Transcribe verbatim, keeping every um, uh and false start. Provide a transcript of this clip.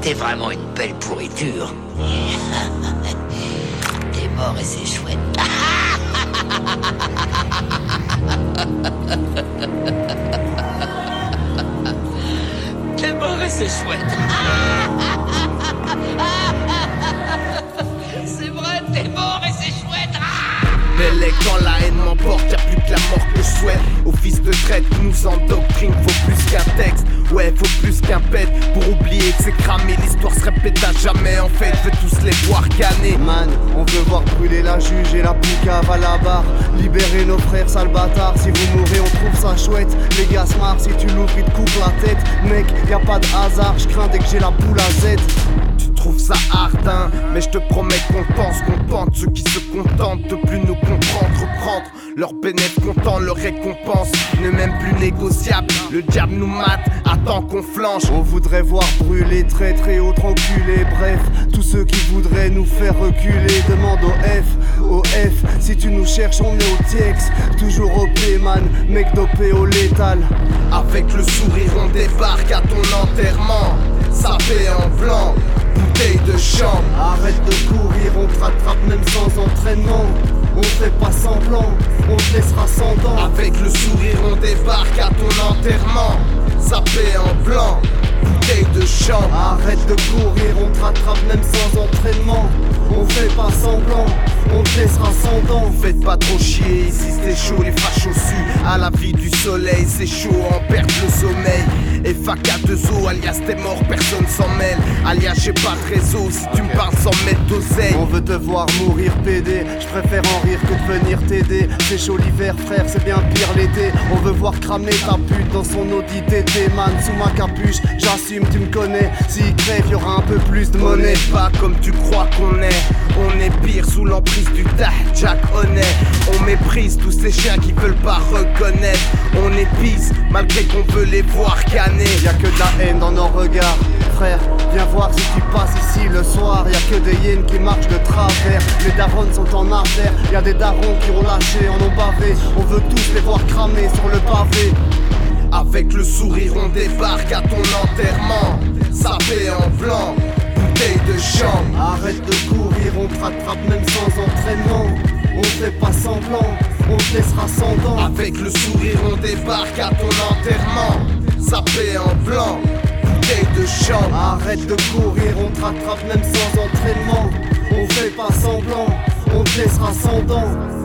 T'es vraiment une belle pourriture. T'es mort et c'est chouette. T'es mort et c'est chouette. C'est vrai, t'es mort et c'est chouette. Belle est quand la haine m'emporte, y'a plus que la mort que je souhaite. Au fils de traite qui nous endoctrine, faut plus qu'un texte. Ouais, faut plus qu'un pet pour oublier que c'est cramé. L'histoire se répète à jamais en fait, je veux tous les voir canner. Man, on veut voir brûler la juge et la poucave à la barre. Libérer nos frères sales bâtards, si vous mourrez on trouve ça chouette. Les gars se marrent, si tu l'ouvres ils te coupent la tête. Mec, y a pas de hasard, je crains dès que j'ai la boule à Z. Je trouve ça hardin, mais je te promets qu'on pense, qu'on tente. Ceux qui se contentent de plus nous comprendre, reprendre leur bénéfice content, leur récompense n'est même plus négociable. Le diable nous mate, attend qu'on flanche. On voudrait voir brûler, traître et autres enculés. Bref, tous ceux qui voudraient nous faire reculer. Demande au F, au F, si tu nous cherches on est au T X. Toujours au P man, mec dopé au létal. Avec le sourire on débarque à ton enterrement. Sapé en blanc, bouteille de chambre. Arrête de courir, on te rattrape même sans entraînement. On fait pas semblant, on te laissera sans dents. Avec le sourire on débarque à ton enterrement. Sapé en blanc, bouteille de chambre. Arrête de courir, on te rattrape même sans entraînement. On fait pas semblant, on te laissera sans dents. Faites pas trop chier, ici c'est chaud, les fachos suent à la vie du soleil, c'est chaud, en perte le sommeil. Et F A K deux O, alias t'es mort, personne s'en mêle. Alias j'ai pas de réseau, si tu me parles sans mettre d'oseille. On veut te voir mourir pédé, je préfère en rire que de venir t'aider. C'est chaud l'hiver frère, c'est bien pire l'été. On veut voir cramer ta pute dans son Audi T T. Man, sous ma capuche, j'assume, tu me connais. S'il crève, y'aura un peu plus de monnaie. On n'est pas comme tu crois qu'on est. On est pire sous l'emprise du tah, Jack honnête. On méprise tous ces chiens qui veulent pas reconnaître. On épice malgré qu'on veut les voir canner. Y'a que de la haine dans nos regards. Frère, viens voir si tu passes ici le soir. Y'a que des hyènes qui marchent de travers. Les darons sont en affaire. Y'a des darons qui ont lâché, en ont bavé. On veut tous les voir cramer sur le pavé. Avec le sourire on débarque à ton enterrement. Sapé en blanc, bouteille de chambre. Arrête de courir, on te rattrape même sans entraînement. On fait pas semblant, on te laissera sans dents. Avec le sourire on débarque à ton enterrement. Sapé en blanc, bouteille de chambre. Arrête de courir, on te rattrape même sans entraînement. On fait pas semblant, on te laissera sans dents.